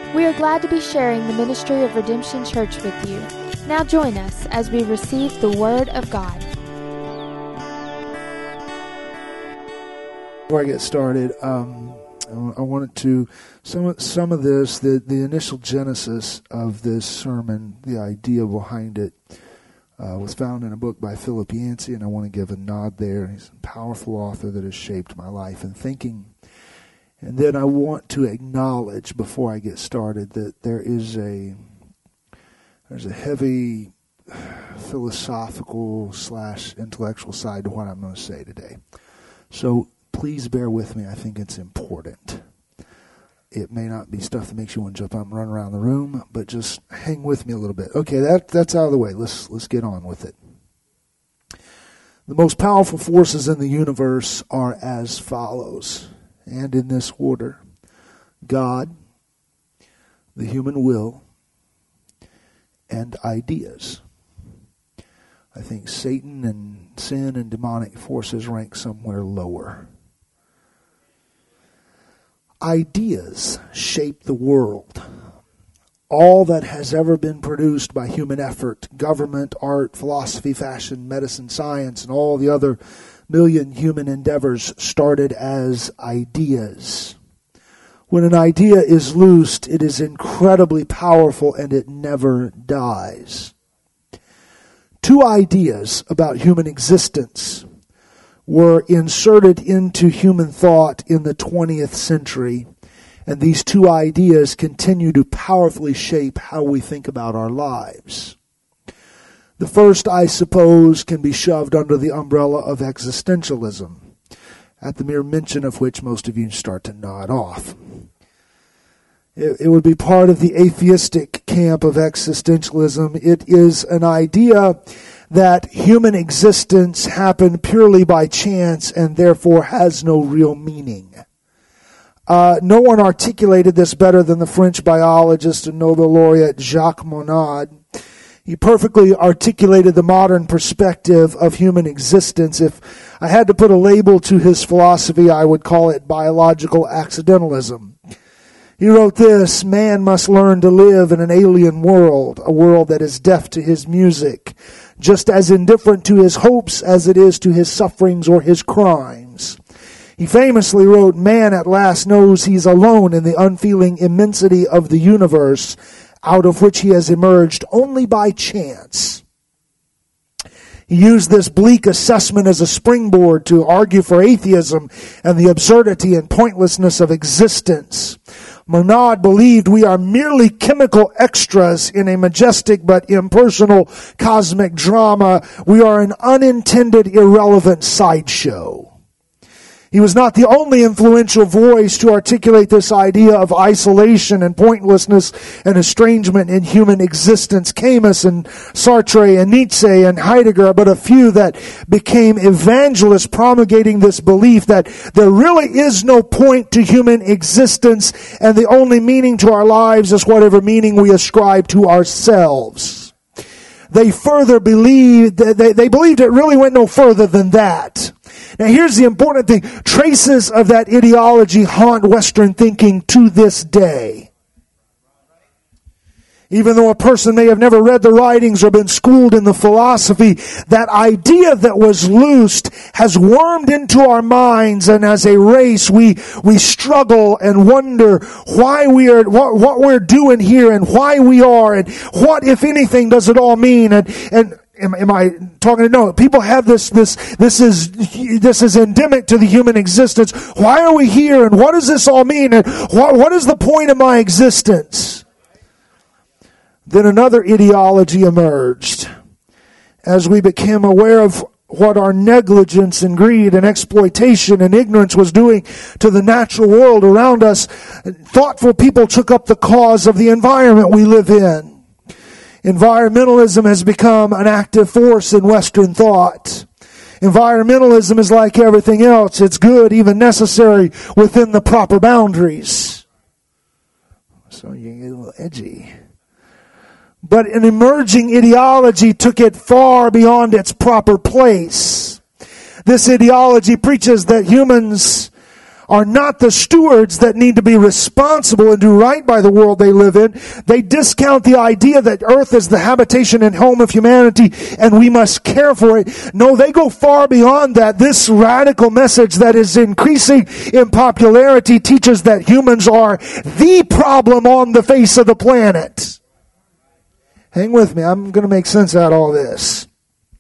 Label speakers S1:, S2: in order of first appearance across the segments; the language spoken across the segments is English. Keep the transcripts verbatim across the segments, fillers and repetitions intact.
S1: We are glad to be sharing the ministry of Redemption Church with you. Now join us as we receive the Word of God.
S2: Before I get started, um, I wanted to, some, some of this, the, the initial genesis of this sermon, the idea behind it, uh, was found in a book by Philip Yancey, and I want to give a nod there. He's a powerful author that has shaped my life and thinking. And then I want to acknowledge before I get started that there is a there's a heavy philosophical slash intellectual side to what I'm going to say today. So please bear with me. I think it's important. It may not be stuff that makes you want to jump up and run around the room, but just hang with me a little bit. Okay, that that's out of the way. Let's let's get on with it. The most powerful forces in the universe are as follows. And in this order: God, the human will, and ideas. I think Satan and sin and demonic forces rank somewhere lower. Ideas shape the world. All that has ever been produced by human effort, government, art, philosophy, fashion, medicine, science, and all the other million human endeavors started as ideas. When an idea is loosed, it is incredibly powerful and it never dies. Two ideas about human existence were inserted into human thought in the twentieth century, and these two ideas continue to powerfully shape how we think about our lives. The first, I suppose, can be shoved under the umbrella of existentialism, at the mere mention of which most of you start to nod off. It, it would be part of the atheistic camp of existentialism. It is an idea that human existence happened purely by chance and therefore has no real meaning. Uh, no one articulated this better than the French biologist and Nobel laureate Jacques Monod. He perfectly articulated the modern perspective of human existence. If I had to put a label to his philosophy, I would call it biological accidentalism. He wrote this: man must learn to live in an alien world, a world that is deaf to his music, just as indifferent to his hopes as it is to his sufferings or his crimes. He famously wrote, man at last knows he's alone in the unfeeling immensity of the universe, out of which he has emerged only by chance. He used this bleak assessment as a springboard to argue for atheism and the absurdity and pointlessness of existence. Monod believed we are merely chemical extras in a majestic but impersonal cosmic drama. We are an unintended, irrelevant sideshow. He was not the only influential voice to articulate this idea of isolation and pointlessness and estrangement in human existence. Camus and Sartre and Nietzsche and Heidegger, but a few that became evangelists promulgating this belief that there really is no point to human existence and the only meaning to our lives is whatever meaning we ascribe to ourselves. They further believed, they, they believed it really went no further than that. Now here's the important thing. Traces of that ideology haunt Western thinking to this day. Even though a person may have never read the writings or been schooled in the philosophy, that idea that was loosed has wormed into our minds, and as a race we we struggle and wonder why we are what, what we're doing here and why we are and what, if anything, does it all mean. And and Am, am I talking to no? People have this, this, this is, this is endemic to the human existence. Why are we here? And what does this all mean? And what, what is the point of my existence? Then another ideology emerged as we became aware of what our negligence and greed and exploitation and ignorance was doing to the natural world around us. Thoughtful people took up the cause of the environment we live in. Environmentalism has become an active force in Western thought. Environmentalism is like everything else. It's good, even necessary, within the proper boundaries. So you get a little edgy. But an emerging ideology took it far beyond its proper place. This ideology preaches that humans are not the stewards that need to be responsible and do right by the world they live in. They discount the idea that earth is the habitation and home of humanity and we must care for it. No, they go far beyond that. This radical message that is increasing in popularity teaches that humans are the problem on the face of the planet. Hang with me. I'm going to make sense out of all this.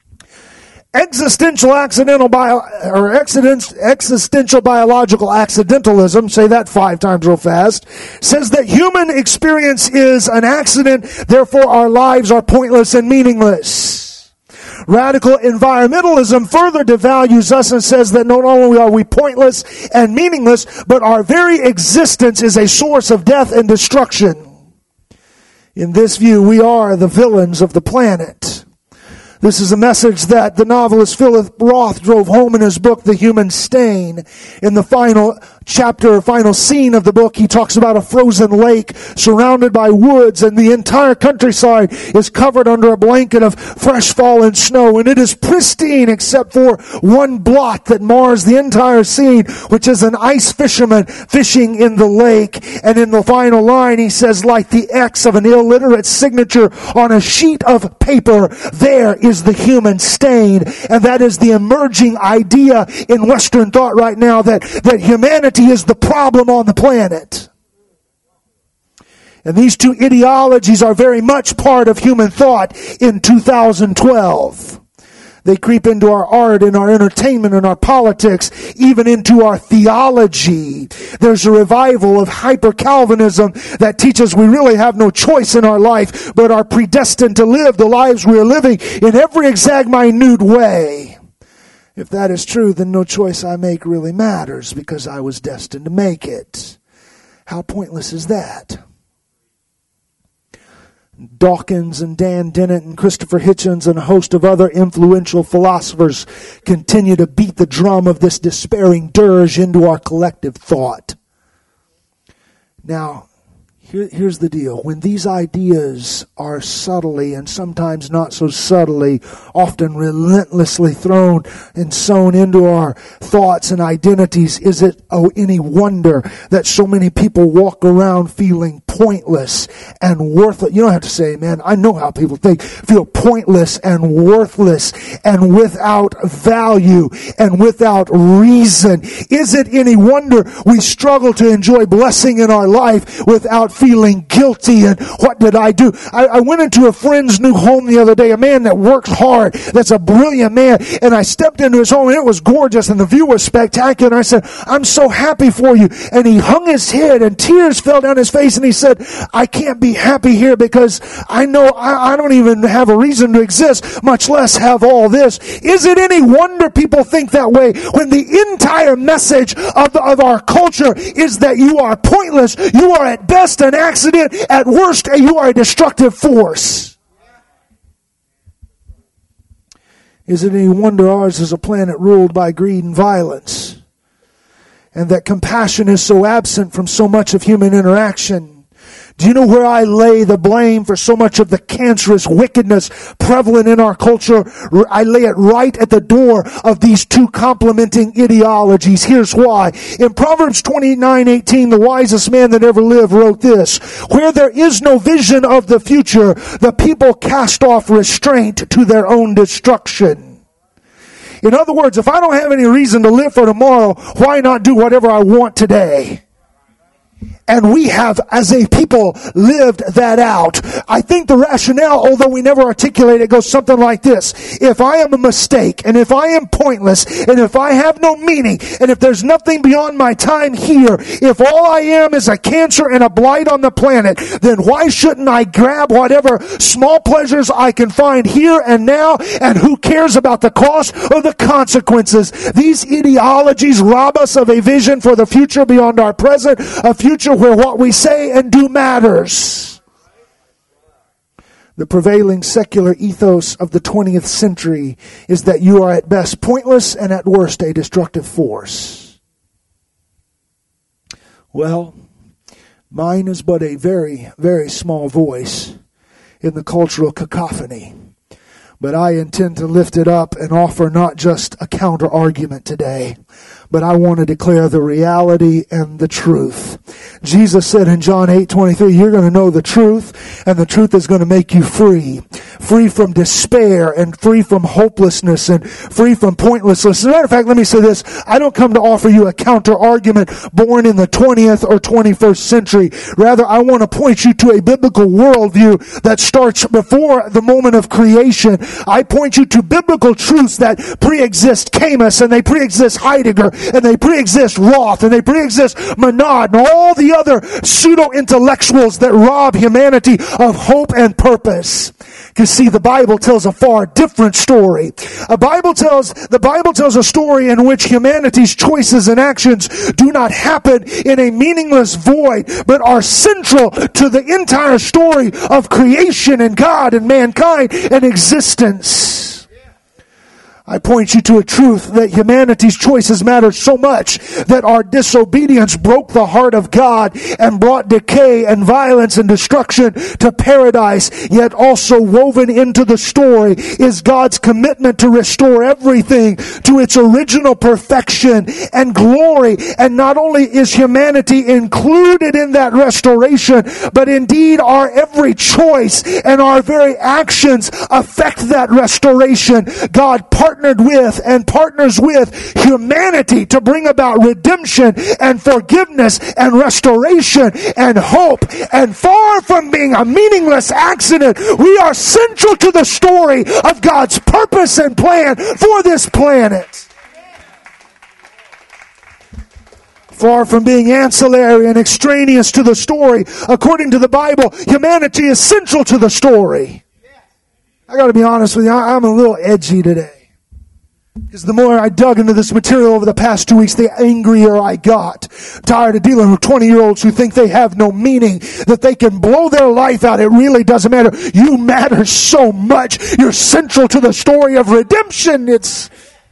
S2: Existential accidental bio, or accident, existential biological accidentalism, say that five times real fast, says that human experience is an accident, therefore our lives are pointless and meaningless. Radical environmentalism further devalues us and says that not only are we pointless and meaningless, but our very existence is a source of death and destruction. In this view, we are the villains of the planet. This is a message that the novelist Philip Roth drove home in his book, The Human Stain. In the final chapter, final scene of the book, he talks about a frozen lake surrounded by woods, and the entire countryside is covered under a blanket of fresh fallen snow, and it is pristine except for one blot that mars the entire scene, which is an ice fisherman fishing in the lake. And in the final line, he says, like the X of an illiterate signature on a sheet of paper, there is the human stain. And that is the emerging idea in Western thought right now, that, that humanity is the problem on the planet. And these two ideologies are very much part of human thought in two thousand twelve. They creep into our art and our entertainment and our politics, even into our theology. There's a revival of hyper-Calvinism that teaches we really have no choice in our life, but are predestined to live the lives we are living in every exact minute way. If that is true, then no choice I make really matters because I was destined to make it. How pointless is that? Dawkins and Dan Dennett and Christopher Hitchens and a host of other influential philosophers continue to beat the drum of this despairing dirge into our collective thought. Now, here, here's the deal. When these ideas are subtly and sometimes not so subtly, often relentlessly thrown and sown into our thoughts and identities, is it oh any wonder that so many people walk around feeling pointless and worthless? You don't have to say, man, I know how people think, feel pointless and worthless and without value and without reason. Is it any wonder we struggle to enjoy blessing in our life without feeling guilty? And what did I do? I, I went into a friend's new home the other day, a man that works hard, that's a brilliant man, and I stepped into his home and it was gorgeous and the view was spectacular, and I said, I'm so happy for you. And he hung his head and tears fell down his face and he said, I can't be happy here because I know I, I don't even have a reason to exist, much less have all this. Is it any wonder people think that way when the entire message of, the, of our culture is that you are pointless, you are at best an accident, at worst you are a destructive force? Is it any wonder ours is a planet ruled by greed and violence, and that compassion is so absent from so much of human interaction? Do you know where I lay the blame for so much of the cancerous wickedness prevalent in our culture? I lay it right at the door of these two complementing ideologies. Here's why. In Proverbs twenty-nine eighteen, the wisest man that ever lived wrote this: where there is no vision of the future, the people cast off restraint to their own destruction. In other words, if I don't have any reason to live for tomorrow, why not do whatever I want today? And we have, as a people, lived that out. I think the rationale, although we never articulate it, goes something like this. If I am a mistake, and if I am pointless, and if I have no meaning, and if there's nothing beyond my time here, if all I am is a cancer and a blight on the planet, then why shouldn't I grab whatever small pleasures I can find here and now, and who cares about the cost or the consequences? These ideologies rob us of a vision for the future beyond our present, a future where what we say and do matters. The prevailing secular ethos of the twentieth century is that you are at best pointless and at worst a destructive force. Well, mine is but a very, very small voice in the cultural cacophony. But I intend to lift it up and offer not just a counter argument today, but I want to declare the reality and the truth. Jesus said in John eight twenty-three, you're going to know the truth, and the truth is going to make you free. Free from despair, and free from hopelessness, and free from pointlessness. As a matter of fact, let me say this. I don't come to offer you a counter argument born in the twentieth or twenty-first century. Rather, I want to point you to a biblical worldview that starts before the moment of creation. I point you to biblical truths that pre-exist Camus, and they pre-exist Heidegger, and they pre-exist Roth, and they pre-exist Monod, and all the other pseudo-intellectuals that rob humanity of hope and purpose. Because see, the Bible tells a far different story. A Bible tells, the Bible tells a story in which humanity's choices and actions do not happen in a meaningless void, but are central to the entire story of creation and God and mankind and existence. I point you to a truth that humanity's choices matter so much that our disobedience broke the heart of God and brought decay and violence and destruction to paradise. Yet also woven into the story is God's commitment to restore everything to its original perfection and glory. And not only is humanity included in that restoration, but indeed our every choice and our very actions affect that restoration. God partnered with and partners with humanity to bring about redemption and forgiveness and restoration and hope. And far from being a meaningless accident, we are central to the story of God's purpose and plan for this planet. Far from being ancillary and extraneous to the story, according to the Bible, humanity is central to the story. I got to be honest with you, I'm a little edgy today. Because the more I dug into this material over the past two weeks, the angrier I got. I'm tired of dealing with twenty-year-olds who think they have no meaning, that they can blow their life out. It really doesn't matter. You matter so much. You're central to the story of redemption. It's...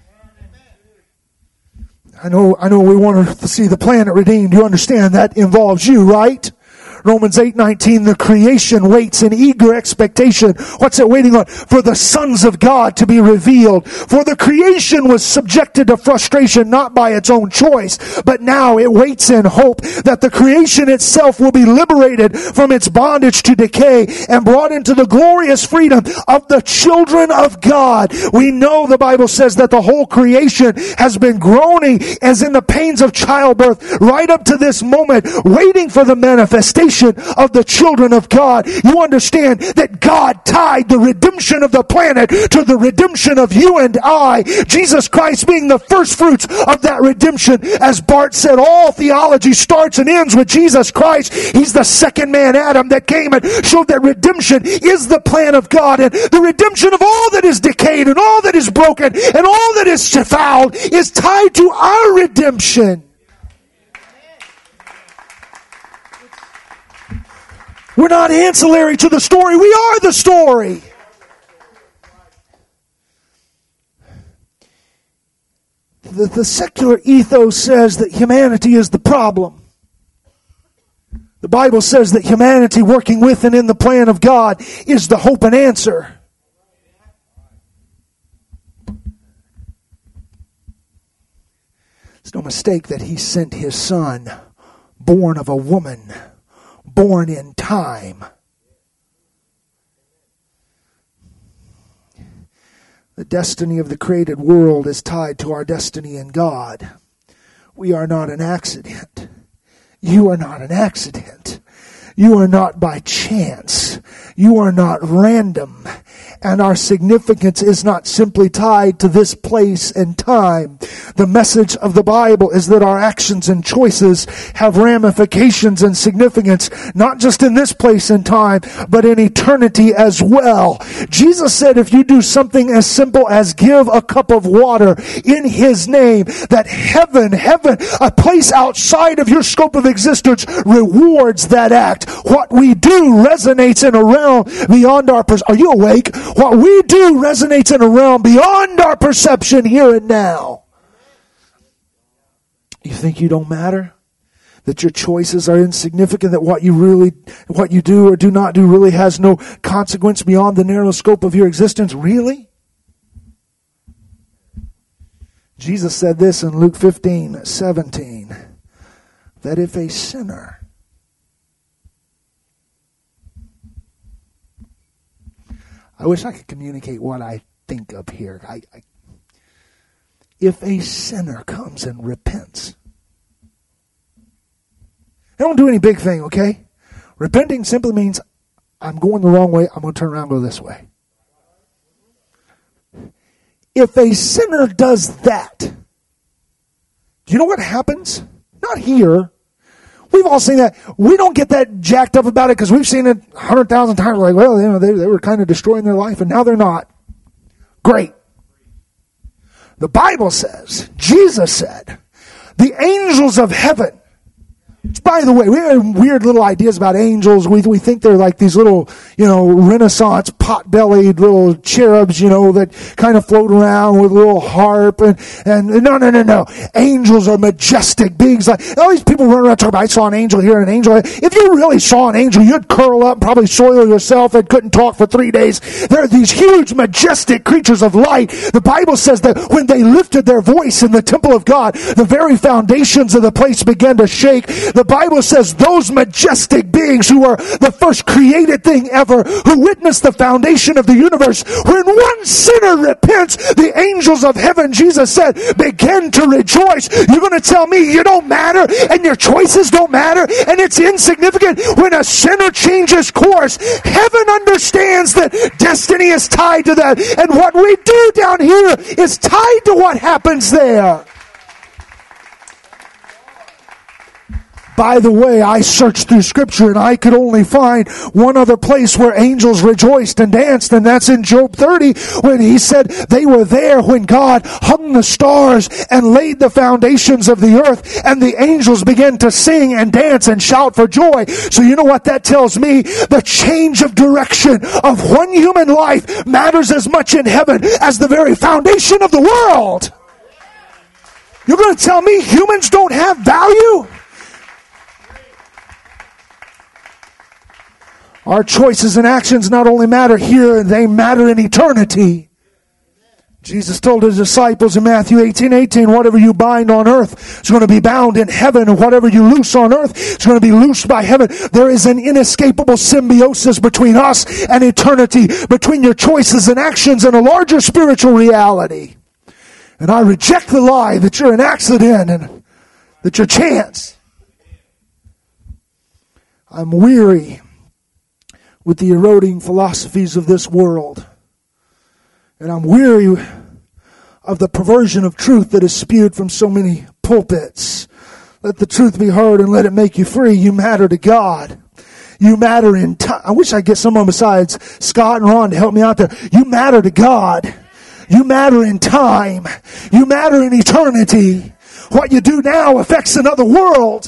S2: I know, I know we want to see the planet redeemed. You understand that involves you, right? Romans eight nineteen, the creation waits in eager expectation. What's it waiting on? For the sons of God to be revealed. For the creation was subjected to frustration not by its own choice, but now it waits in hope that the creation itself will be liberated from its bondage to decay and brought into the glorious freedom of the children of God. We know the Bible says that the whole creation has been groaning as in the pains of childbirth right up to this moment, waiting for the manifestation of the children of God. You understand that God tied the redemption of the planet to the redemption of you and I. Jesus Christ being the first fruits of that redemption. As Bart said, all theology starts and ends with Jesus Christ. He's the second man, Adam, that came and showed that redemption is the plan of God, and the redemption of all that is decayed and all that is broken and all that is fouled is tied to our redemption. We're not ancillary to the story. We are the story. The, the secular ethos says that humanity is the problem. The Bible says that humanity working with and in the plan of God is the hope and answer. It's no mistake that He sent His Son, born of a woman, born in time. The destiny of the created world is tied to our destiny in God. We are not an accident. You are not an accident. You are not by chance. You are not random. And our significance is not simply tied to this place and time. The message of the Bible is that our actions and choices have ramifications and significance, not just in this place and time, but in eternity as well. Jesus said if you do something as simple as give a cup of water in His name, that heaven, heaven, a place outside of your scope of existence, rewards that act. What we do resonates in a realm beyond our perception. Are you awake? What we do resonates in a realm beyond our perception here and now. You think you don't matter? That your choices are insignificant? That what you really, what you do or do not do really has no consequence beyond the narrow scope of your existence? Really? Jesus said this in Luke fifteen seventeen, that if a sinner I wish I could communicate what I think of here. I, I, if a sinner comes and repents, they don't do any big thing, okay? Repenting simply means I'm going the wrong way. I'm going to turn around and go this way. If a sinner does that, do you know what happens? Not here. We've all seen that. We don't get that jacked up about it because we've seen it a hundred thousand times. We're like, well, you know, they, they were kind of destroying their life and now they're not. Great. The Bible says, Jesus said, the angels of heaven. By the way, we have weird little ideas about angels. We we think they're like these little, you know, Renaissance pot-bellied little cherubs, you know, that kind of float around with a little harp. And, and no, no, no, no. Angels are majestic beings. Like all these people run around talking about, I saw an angel here and an angel. If you really saw an angel, you'd curl up and probably soil yourself and couldn't talk for three days. They're these huge, majestic creatures of light. The Bible says that when they lifted their voice in the temple of God, the very foundations of the place began to shake. The Bible says those majestic beings who are the first created thing ever, who witnessed the foundation of the universe, when one sinner repents, the angels of heaven, Jesus said, begin to rejoice. You're going to tell me you don't matter and your choices don't matter and it's insignificant? When a sinner changes course, heaven understands that destiny is tied to that, and what we do down here is tied to what happens there. By the way, I searched through Scripture and I could only find one other place where angels rejoiced and danced, and that's in Job thirty, when he said they were there when God hung the stars and laid the foundations of the earth, and the angels began to sing and dance and shout for joy. So you know what that tells me? The change of direction of one human life matters as much in heaven as the very foundation of the world. You're going to tell me humans don't have value? Our choices and actions not only matter here, they matter in eternity. Jesus told his disciples in Matthew eighteen eighteen, whatever you bind on earth is going to be bound in heaven, and whatever you loose on earth is going to be loosed by heaven. There is an inescapable symbiosis between us and eternity, between your choices and actions and a larger spiritual reality. And I reject the lie that you're an accident and that you're chance. I'm weary with the eroding philosophies of this world. And I'm weary of the perversion of truth that is spewed from so many pulpits. Let the truth be heard and let it make you free. You matter to God. You matter in time. I wish I'd get someone besides Scott and Ron to help me out there. You matter to God. You matter in time. You matter in eternity. What you do now affects another world.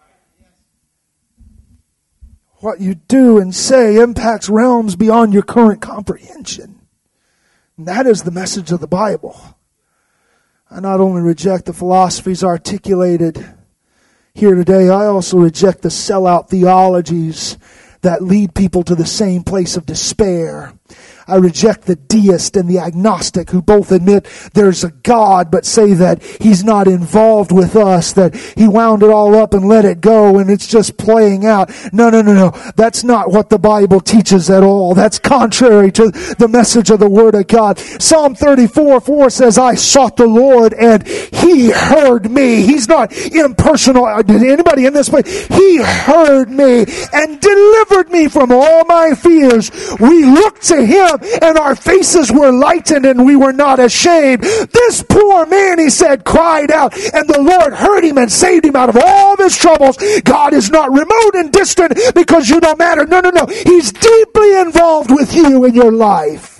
S2: What you do and say impacts realms beyond your current comprehension. And that is the message of the Bible. I not only reject the philosophies articulated here today, I also reject the sellout theologies that lead people to the same place of despair. I reject the deist and the agnostic who both admit there's a God but say that He's not involved with us, that He wound it all up and let it go and it's just playing out. No, no, no, no. That's not what the Bible teaches at all. That's contrary to the message of the Word of God. Psalm thirty-four four says, I sought the Lord and He heard me. He's not impersonal. Did anybody in this place? He heard me and delivered me from all my fears. We looked to Him and our faces were lightened and we were not ashamed. This poor man, he said, cried out, and the Lord heard him and saved him out of all of his troubles. God is not remote and distant because you don't matter. No, no, no. He's deeply involved with you in your life.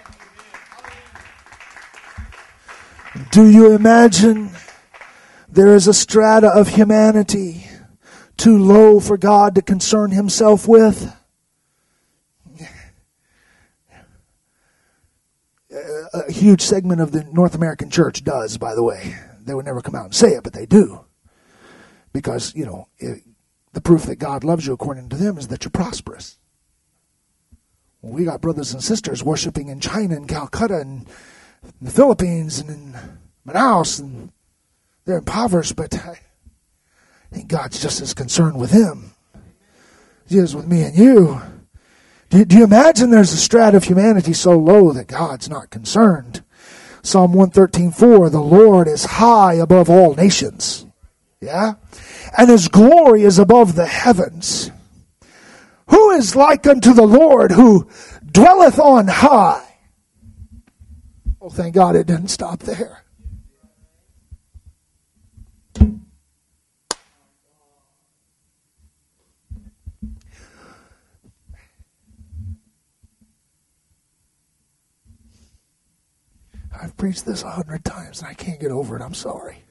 S2: Do you imagine there is a strata of humanity too low for God to concern Himself with? A huge segment of the North American church does, by the way. They would never come out and say it, but they do. Because, you know, it, the proof that God loves you, according to them, is that you're prosperous. Well, we got brothers and sisters worshiping in China and Calcutta and the Philippines and in an house, and they're impoverished, but I think God's just as concerned with him as he is with me and you. Do, do you imagine there's a strata of humanity so low that God's not concerned? Psalm one thirteen four, the Lord is high above all nations. Yeah? And his glory is above the heavens. Who is like unto the Lord who dwelleth on high? Oh, thank God it didn't stop there. I've preached this a hundred times and I can't get over it. I'm sorry.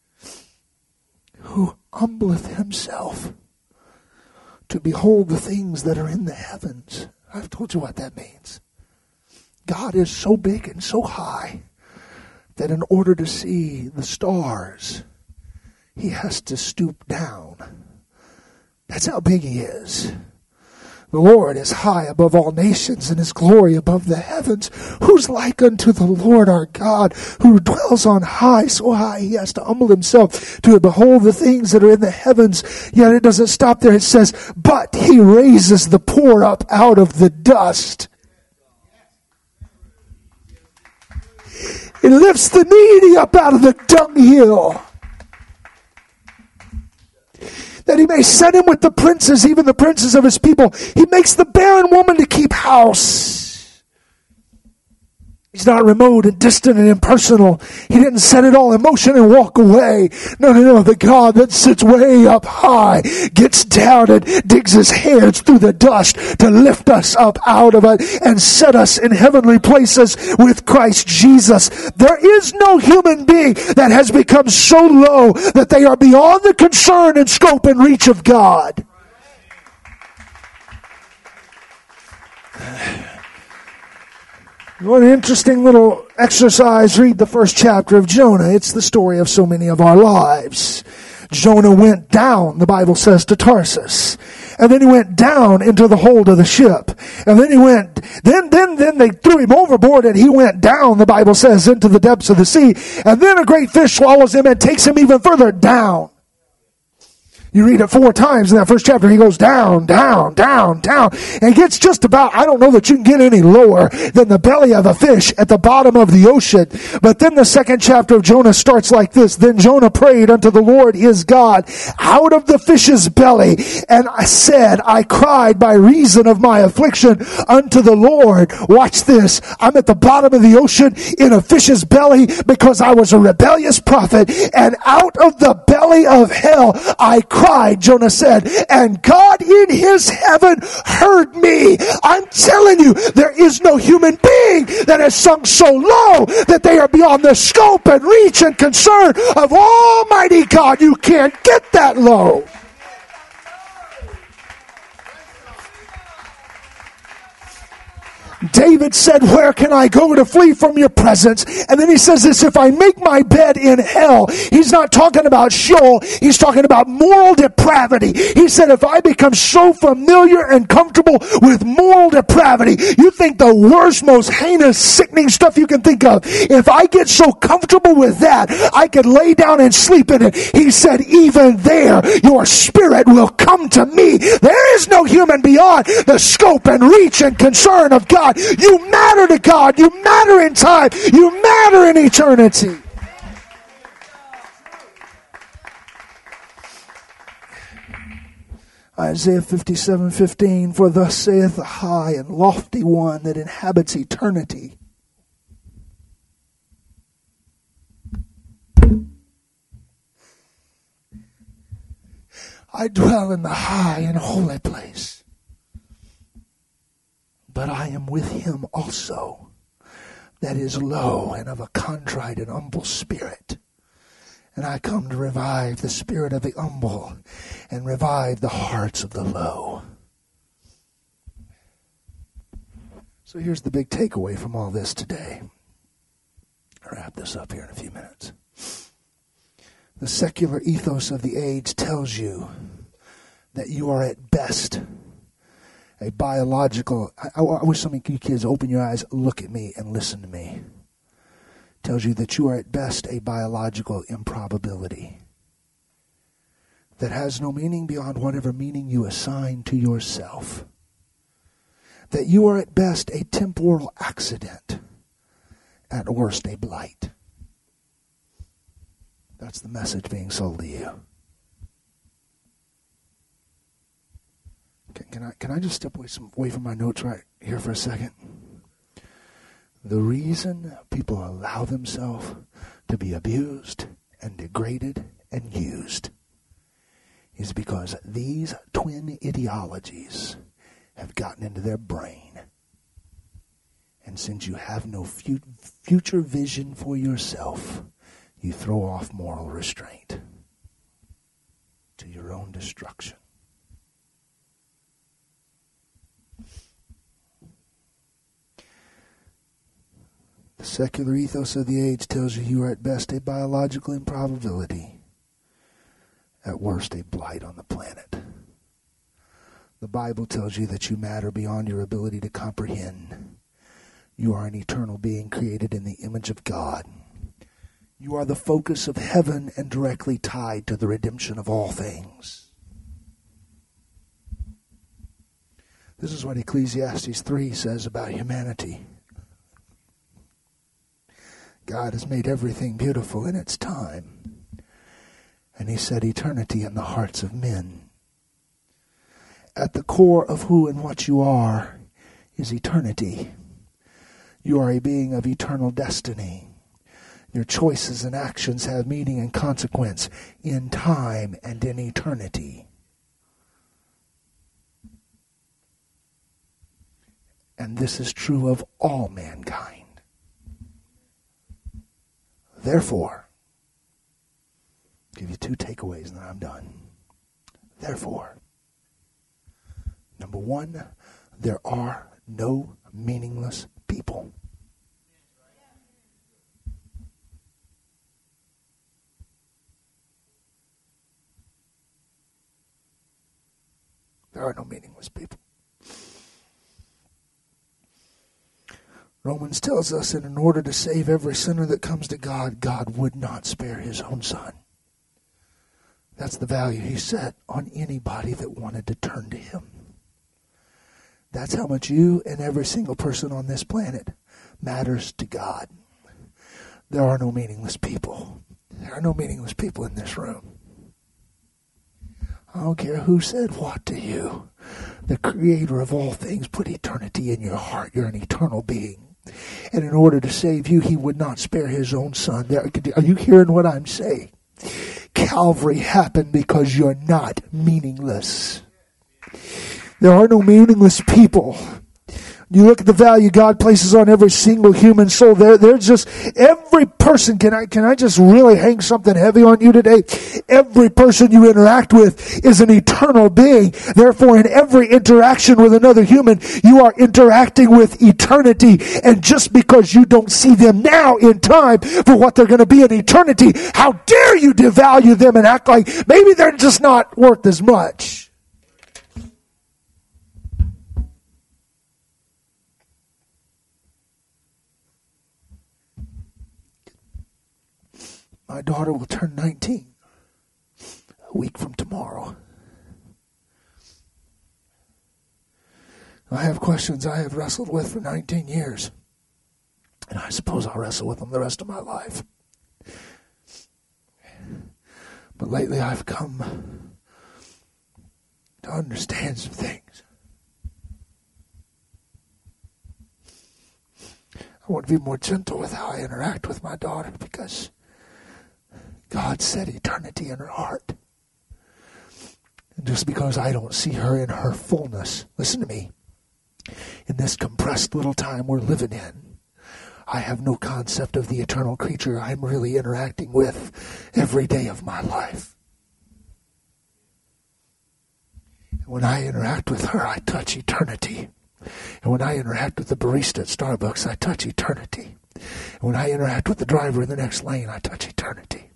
S2: Who humbleth himself to behold the things that are in the heavens. I've told you what that means. God is so big and so high that in order to see the stars, he has to stoop down. That's how big he is. The Lord is high above all nations, and his glory above the heavens. Who's like unto the Lord our God, who dwells on high, so high he has to humble himself to behold the things that are in the heavens. Yet it doesn't stop there. It says, but he raises the poor up out of the dust. He lifts the needy up out of the dunghill, that he may set him with the princes, even the princes of his people. He makes the barren woman to keep house. He's not remote and distant and impersonal. He didn't set it all in motion and walk away. No, no, no. The God that sits way up high gets down and digs his hands through the dust to lift us up out of it and set us in heavenly places with Christ Jesus. There is no human being that has become so low that they are beyond the concern and scope and reach of God. What an interesting little exercise. Read the first chapter of Jonah. It's the story of so many of our lives. Jonah went down, the Bible says, to Tarsus. And then he went down into the hold of the ship. And then he went, then, then, then they threw him overboard and he went down, the Bible says, into the depths of the sea. And then a great fish swallows him and takes him even further down. You read it four times in that first chapter. He goes down, down, down, down. And it gets just about, I don't know that you can get any lower than the belly of a fish at the bottom of the ocean. But then the second chapter of Jonah starts like this. Then Jonah prayed unto the Lord his God out of the fish's belly. And I said, I cried by reason of my affliction unto the Lord. Watch this. I'm at the bottom of the ocean in a fish's belly because I was a rebellious prophet. And out of the belly of hell I cried. Jonah said, and God in his heaven heard me. I'm telling you, there is no human being that has sunk so low that they are beyond the scope and reach and concern of Almighty God. You can't get that low. David said, where can I go to flee from your presence? And then he says this, if I make my bed in hell. He's not talking about Sheol. He's talking about moral depravity. He said, if I become so familiar and comfortable with moral depravity, you think the worst, most heinous, sickening stuff you can think of. If I get so comfortable with that, I could lay down and sleep in it. He said, even there, your spirit will come to me. There is no human beyond the scope and reach and concern of God. You matter to God. You matter in time. You matter in eternity. Isaiah fifty-seven fifteen, for thus saith the high and lofty one that inhabits eternity. I dwell in the high and holy place. But I am with him also that is low and of a contrite and humble spirit. And I come to revive the spirit of the humble and revive the hearts of the low. So here's the big takeaway from all this today. I'll wrap this up here in a few minutes. The secular ethos of the age tells you that you are at best a biological, I, I wish some of you kids open your eyes, look at me and listen to me. tells you that you are at best a biological improbability that has no meaning beyond whatever meaning you assign to yourself. That you are at best a temporal accident, at worst a blight. That's the message being sold to you. Can, can I can I just step away, some, away from my notes right here for a second? The reason people allow themselves to be abused and degraded and used is because these twin ideologies have gotten into their brain. And since you have no fu- future vision for yourself, you throw off moral restraint to your own destruction. The secular ethos of the age tells you you are at best a biological improbability, at worst a blight on the planet. The Bible tells you that you matter beyond your ability to comprehend. You are an eternal being created in the image of God. You are the focus of heaven and directly tied to the redemption of all things. This is what Ecclesiastes three says about humanity. God has made everything beautiful in its time, and he set eternity in the hearts of men. At the core of who and what you are is eternity. You are a being of eternal destiny. Your choices and actions have meaning and consequence in time and in eternity. And this is true of all mankind. Therefore, I'll give you two takeaways and then I'm done. Therefore, number one, there are no meaningless people. There are no meaningless people. Romans tells us that in order to save every sinner that comes to God, God would not spare his own son. That's the value he set on anybody that wanted to turn to him. That's how much you and every single person on this planet matters to God. There are no meaningless people. There are no meaningless people in this room. I don't care who said what to you. The creator of all things put eternity in your heart. You're an eternal being. And in order to save you, he would not spare his own son. There, are you hearing what I'm saying? Calvary happened because you're not meaningless. There are no meaningless people. You look at the value God places on every single human soul. There, there's just every person. Can I, can I just really hang something heavy on you today? Every person you interact with is an eternal being. Therefore, in every interaction with another human, you are interacting with eternity. And just because you don't see them now in time for what they're going to be in eternity, how dare you devalue them and act like maybe they're just not worth as much? My daughter will turn nineteen a week from tomorrow. I have questions I have wrestled with for nineteen years. And I suppose I'll wrestle with them the rest of my life. But lately I've come to understand some things. I want to be more gentle with how I interact with my daughter because God set eternity in her heart. And just because I don't see her in her fullness, listen to me, in this compressed little time we're living in, I have no concept of the eternal creature I'm really interacting with every day of my life. And when I interact with her, I touch eternity. And when I interact with the barista at Starbucks, I touch eternity. And when I interact with the driver in the next lane, I touch eternity.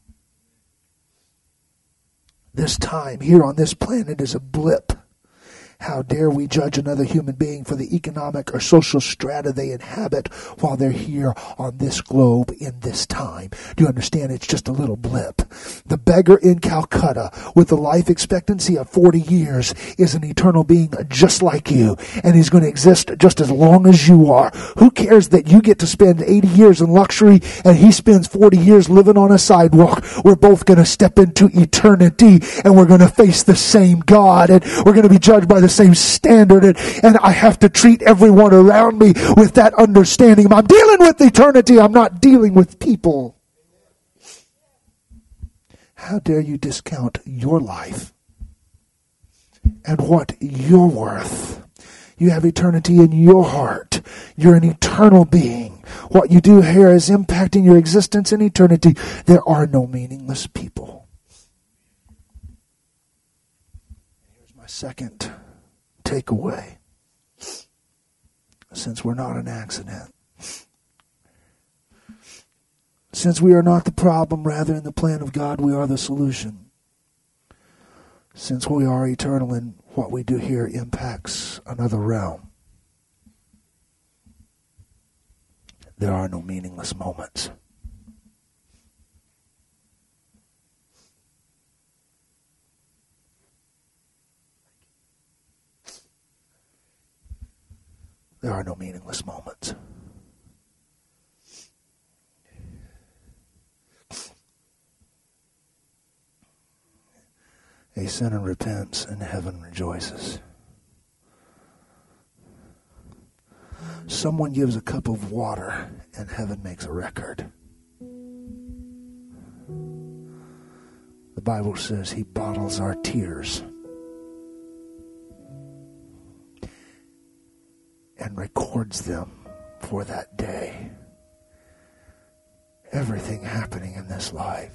S2: This time here on this planet is a blip. How dare we judge another human being for the economic or social strata they inhabit while they're here on this globe in this time? Do you understand? It's just a little blip. The beggar in Calcutta with a life expectancy of forty years is an eternal being just like you, and he's going to exist just as long as you are. Who cares that you get to spend eighty years in luxury and he spends forty years living on a sidewalk? We're both going to step into eternity, and we're going to face the same God, and we're going to be judged by the same standard, and, and I have to treat everyone around me with that understanding. I'm dealing with eternity. I'm not dealing with people. How dare you discount your life and what you're worth? You have eternity in your heart. You're an eternal being. What you do here is impacting your existence in eternity. There are no meaningless people. Here's my second takeaway. Since we're not an accident, since we are not the problem, rather in the plan of God, we are the solution. Since we are eternal and what we do here impacts another realm, there are no meaningless moments. There are no meaningless moments. A sinner repents and heaven rejoices. Someone gives a cup of water and heaven makes a record. The Bible says he bottles our tears and records them for that day. Everything happening in this life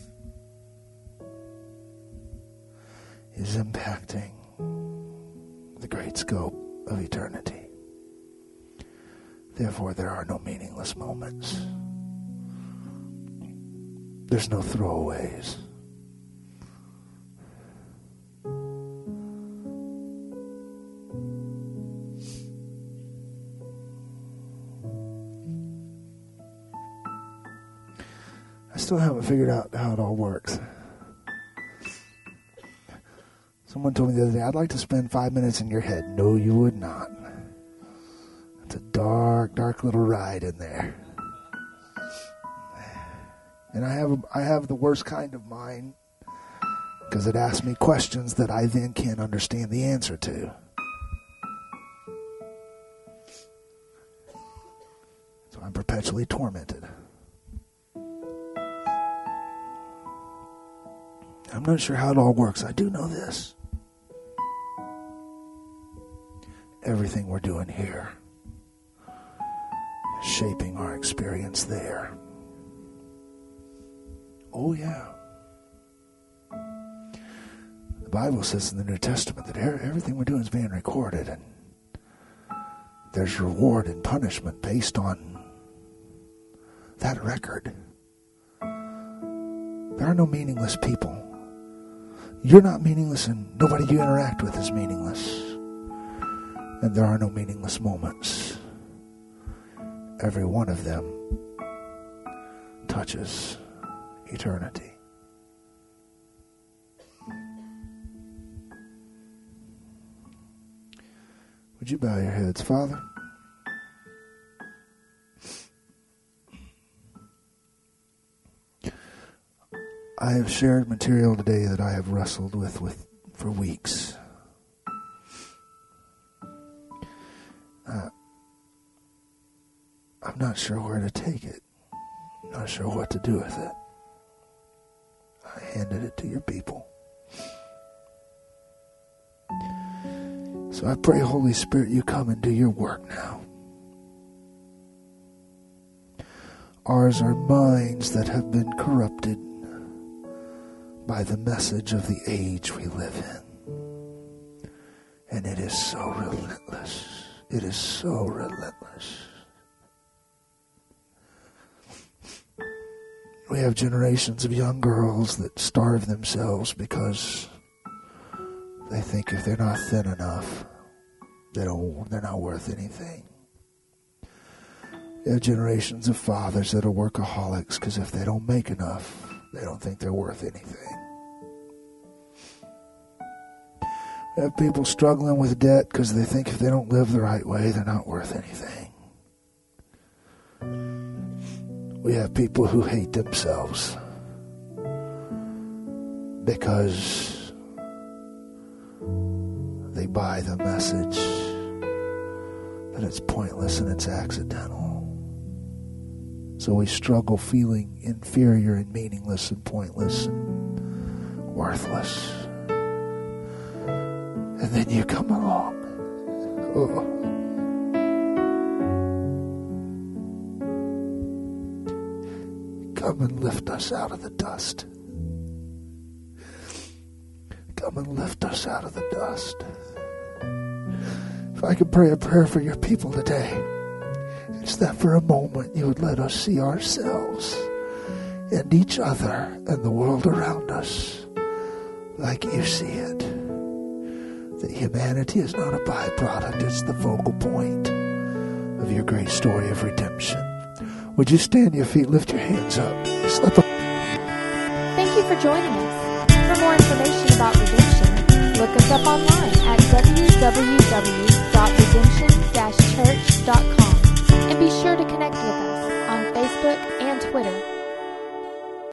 S2: is impacting the great scope of eternity. Therefore, there are no meaningless moments. There's no throwaways. I still haven't figured out how it all works. Someone told me the other day, I'd like to spend five minutes in your head. No, you would not. It's a dark, dark little ride in there. And I have a, I have the worst kind of mind because it asks me questions that I then can't understand the answer to. So I'm perpetually tormented. I'm not sure how it all works. I do know this. Everything we're doing here is shaping our experience there. Oh, yeah. The Bible says in the New Testament that everything we're doing is being recorded, and there's reward and punishment based on that record. There are no meaningless people. You're not meaningless, and nobody you interact with is meaningless. And there are no meaningless moments. Every one of them touches eternity. Would you bow your heads, Father? I have shared material today that I have wrestled with, with for weeks. Uh, I'm not sure where to take it. I'm not sure what to do with it. I handed it to your people. So I pray, Holy Spirit, you come and do your work now. Ours are minds that have been corrupted by the message of the age we live in. And it is so relentless. It is so relentless. We have generations of young girls that starve themselves because they think if they're not thin enough, They don't, they're not worth anything. You have generations of fathers that are workaholics because if they don't make enough, they don't think they're worth anything. You have people struggling with debt because they think if they don't live the right way, they're not worth anything. We have people who hate themselves because they buy the message that it's pointless and it's accidental. So we struggle feeling inferior and meaningless and pointless and worthless. And then you come along. Oh. Come and lift us out of the dust. Come and lift us out of the dust. If I could pray a prayer for your people today, it's that for a moment you would let us see ourselves and each other and the world around us like you see it. That humanity is not a byproduct, it's the focal point of your great story of redemption. Would you stand to your feet, lift your hands up. Just let the
S1: Thank you for joining us. For more information about redemption, look us up online at w w w dot redemption